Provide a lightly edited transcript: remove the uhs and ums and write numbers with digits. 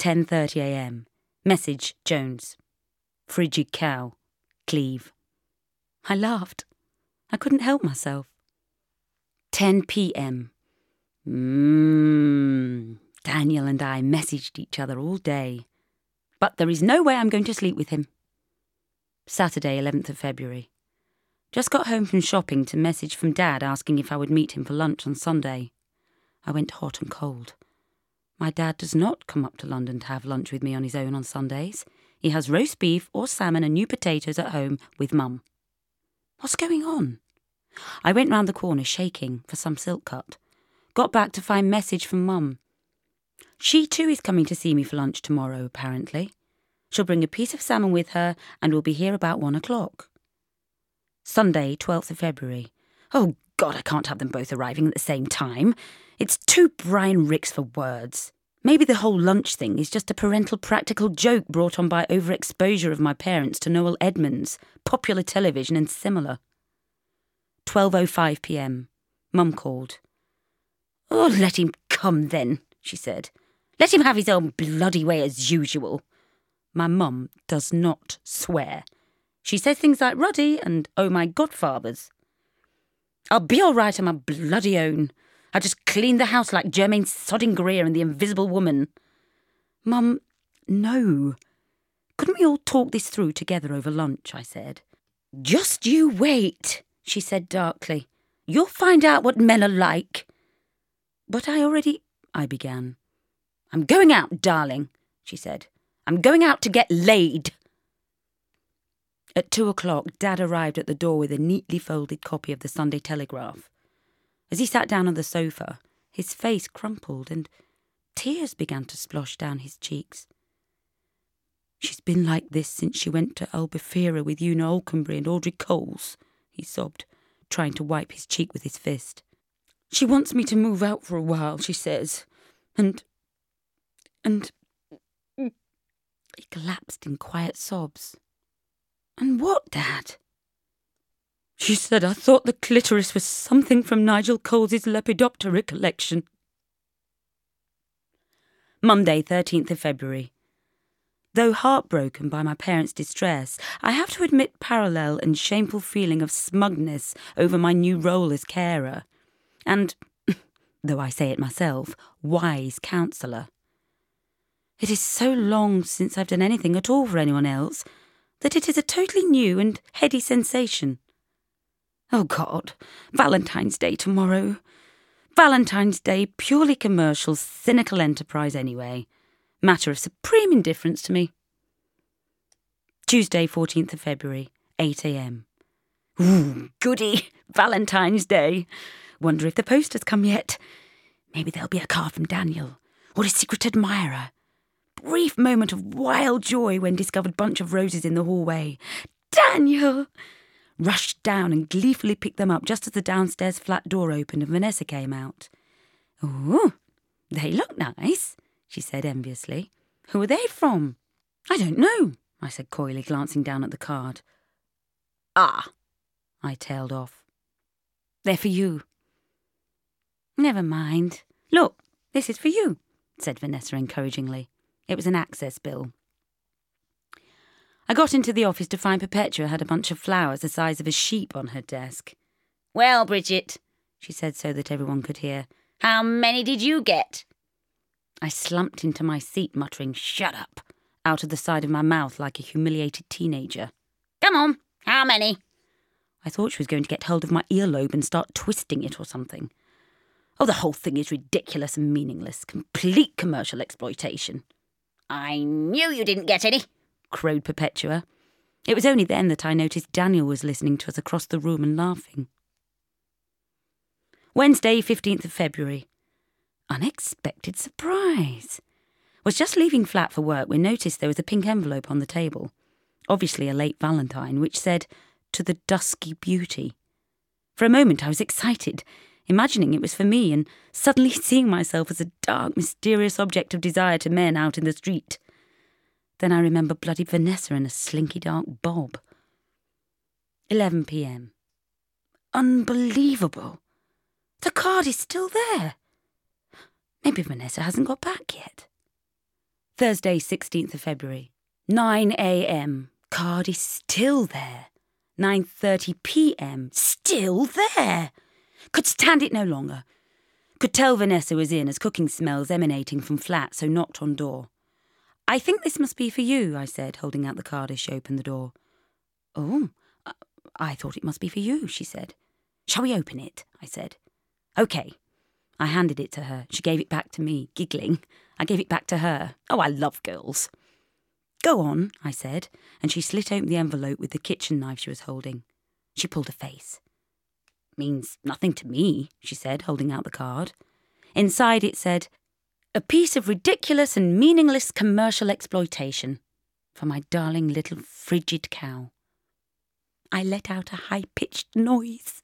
10:30 a.m. Message, Jones. Frigid cow. Cleve. I laughed. I couldn't help myself. 10 p.m. Daniel and I messaged each other all day. But there is no way I'm going to sleep with him. Saturday, 11th of February. Just got home from shopping to message from Dad asking if I would meet him for lunch on Sunday. I went hot and cold. My dad does not come up to London to have lunch with me on his own on Sundays. He has roast beef or salmon and new potatoes at home with Mum. What's going on? I went round the corner shaking for some silk cut. Got back to find message from Mum. She too is coming to see me for lunch tomorrow, apparently. She'll bring a piece of salmon with her and will be here about 1 o'clock. Sunday, 12th of February. Oh God, I can't have them both arriving at the same time. It's too Brian Ricks for words. Maybe the whole lunch thing is just a parental practical joke brought on by overexposure of my parents to Noel Edmonds, popular television and similar. 12:05 p.m. Mum called. Oh, let him come then, she said. Let him have his own bloody way as usual. My mum does not swear. She says things like ruddy and oh my godfathers. I'll be all right on my bloody own. I just cleaned the house like Jermaine Sodding Greer and the Invisible Woman. Mum, no. Couldn't we all talk this through together over lunch, I said. Just you wait, she said darkly. You'll find out what men are like. But I began. I'm going out, darling, she said. I'm going out to get laid. At 2 o'clock, Dad arrived at the door with a neatly folded copy of the Sunday Telegraph. As he sat down on the sofa, his face crumpled and tears began to splosh down his cheeks. She's been like this since she went to Albufeira with Una Olcombury and Audrey Coles, he sobbed, trying to wipe his cheek with his fist. She wants me to move out for a while, she says. And he collapsed in quiet sobs. And what, Dad? She said I thought the clitoris was something from Nigel Coles's Lepidoptera collection. Monday, 13th of February. Though heartbroken by my parents' distress, I have to admit parallel and shameful feeling of smugness over my new role as carer. And, though I say it myself, wise counsellor. It is so long since I've done anything at all for anyone else that it is a totally new and heady sensation. Oh God, Valentine's Day tomorrow. Valentine's Day, purely commercial, cynical enterprise anyway. Matter of supreme indifference to me. Tuesday, 14th of February, 8 a.m. Ooh, goody, Valentine's Day. Wonder if the post has come yet. Maybe there'll be a card from Daniel, or a secret admirer. Brief moment of wild joy when discovered bunch of roses in the hallway. Daniel! Rushed down and gleefully picked them up just as the downstairs flat door opened and Vanessa came out. Oh, they look nice, she said enviously. Who are they from? I don't know, I said coyly, glancing down at the card. Ah, I tailed off. They're for you. Never mind. Look, this is for you, said Vanessa encouragingly. It was an access bill. I got into the office to find Perpetua had a bunch of flowers the size of a sheep on her desk. Well, Bridget, she said so that everyone could hear, how many did you get? I slumped into my seat, muttering, shut up, out of the side of my mouth like a humiliated teenager. Come on, how many? I thought she was going to get hold of my earlobe and start twisting it or something. Oh, the whole thing is ridiculous and meaningless, complete commercial exploitation. I knew you didn't get any, crowed Perpetua. It was only then that I noticed Daniel was listening to us across the room and laughing. Wednesday, 15th of February. Unexpected surprise. Was just leaving flat for work when noticed there was a pink envelope on the table. Obviously a late Valentine, which said, to the dusky beauty. For a moment I was excited, imagining it was for me and suddenly seeing myself as a dark, mysterious object of desire to men out in the street. Then I remember bloody Vanessa in a slinky dark bob. 11 p.m. Unbelievable. The card is still there. Maybe Vanessa hasn't got back yet. Thursday, 16th of February. 9 a.m. Card is still there. 9:30 p.m. Still there. Could stand it no longer. Could tell Vanessa was in as cooking smells emanating from flat, so knocked on door. "I think this must be for you," I said, holding out the card as she opened the door. "Oh, I thought it must be for you," she said. "Shall we open it?" I said. "OK." I handed it to her. She gave it back to me, giggling. I gave it back to her. Oh, I love girls. "Go on," I said, and she slit open the envelope with the kitchen knife she was holding. She pulled a face. "Means nothing to me," she said, holding out the card. Inside it said, "A piece of ridiculous and meaningless commercial exploitation. For my darling little frigid cow." I let out a high-pitched noise.